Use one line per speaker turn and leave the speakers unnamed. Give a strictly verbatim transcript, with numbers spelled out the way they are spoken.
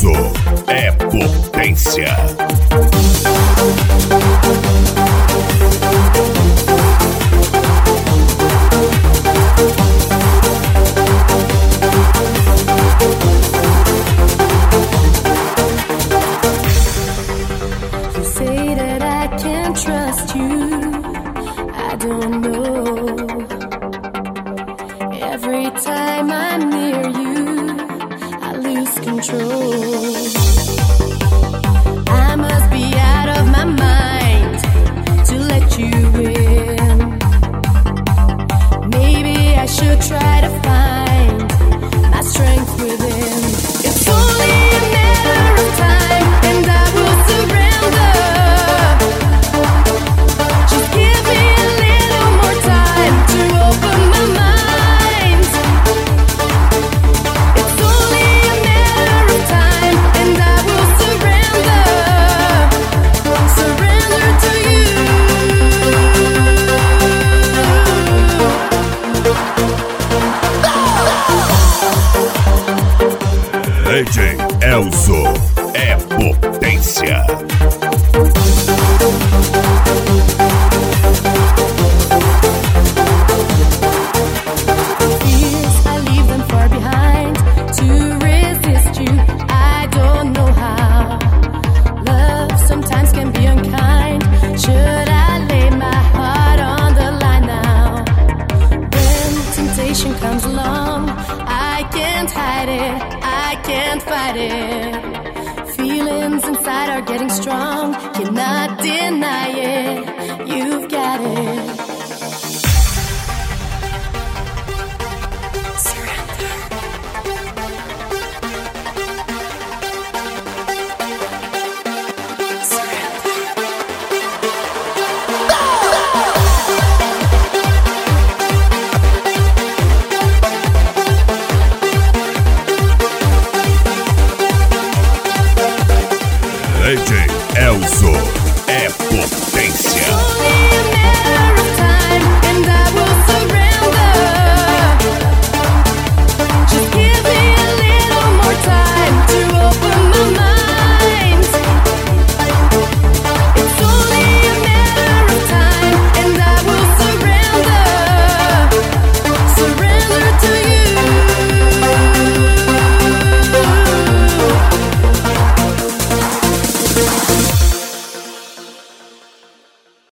Elzo é potência.
You say that I can't trust you. I don't know. Every time I'm near you, I lose control. I must be out of my mind to let you in. Maybe I should try to find my strength within. It's only a matter of time, and I will surrender. Just give me a little more time to open my mind. It's only a matter of time, and I will surrender. Surrender to you.
D J Elzo é potência.
Fears, I leave them far behind to resist you. I don't know how. Love sometimes can be unkind. Should I lay my heart on the line now? When temptation comes along, I can't hide it, I can't fight it. Feelings inside are getting strong, cannot deny it. You've got it.
D J Elzo é potência.